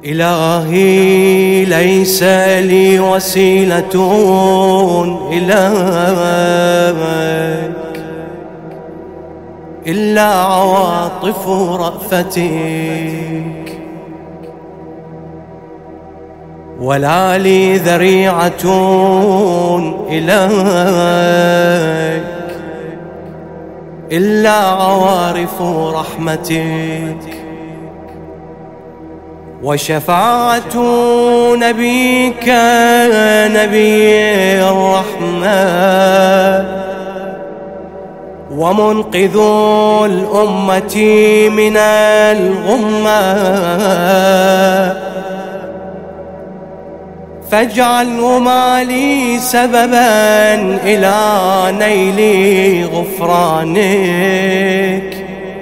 إلهي ليس لي وسيلة إليك إلا عواطف رأفتك، ولا لي ذريعة إليك إلا عوارف رحمتك، وشفاعة نبيك نبي الرحمة ومنقذ الأمة من الغمة، فاجعله مالي سببا إلى نيل غفرانك،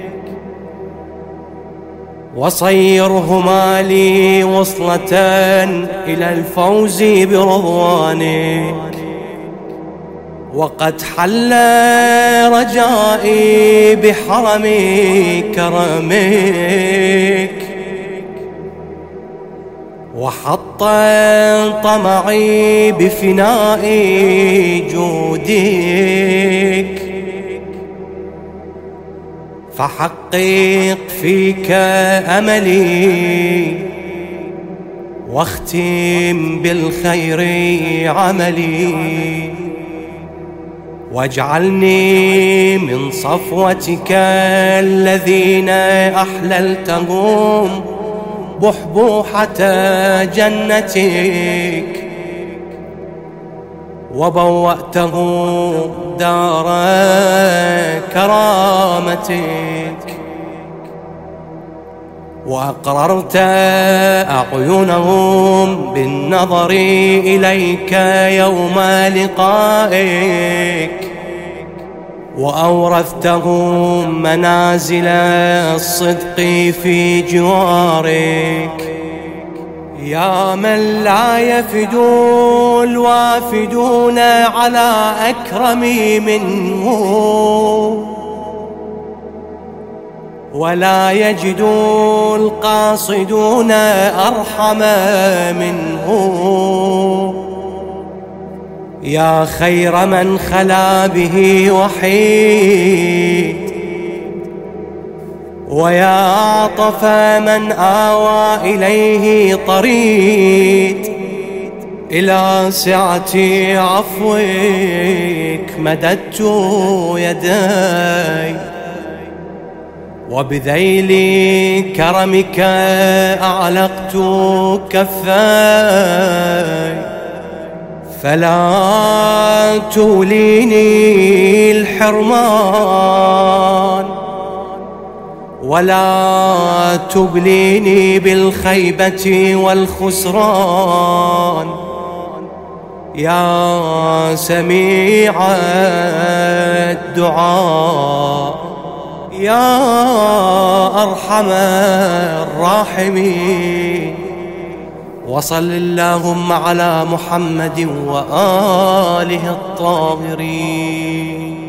وصيره مالي وصلة إلى الفوز برضوانك. وقد حل رجائي بحرم كرمك، وحط طمعي بفناء جودك، فحقق فيك أملي واختم بالخير عملي، واجعلني من صفوتك الذين أحللتهم بحبوحة جنتك، وبوأته دار كرامتك، وأقررت أعينهم بالنظر إليك يوم لقائك، وأورثتهم منازل الصدق في جوارك. يا من لا يفد الوافدون على أكرم منه، ولا يجد القاصدون أرحم منه، يا خير من خلا به وحيد، ويا أعطف من آوى إليه طريد، إلى سعة عفوك مددت يدي، وبذيل كرمك أعلقت كفاي، فلا توليني الحرمان، ولا تبليني بالخيبة والخسران، يا سميع الدعاء، يا أرحم الراحمين. وصل اللهم على محمد وآله الطاهرين.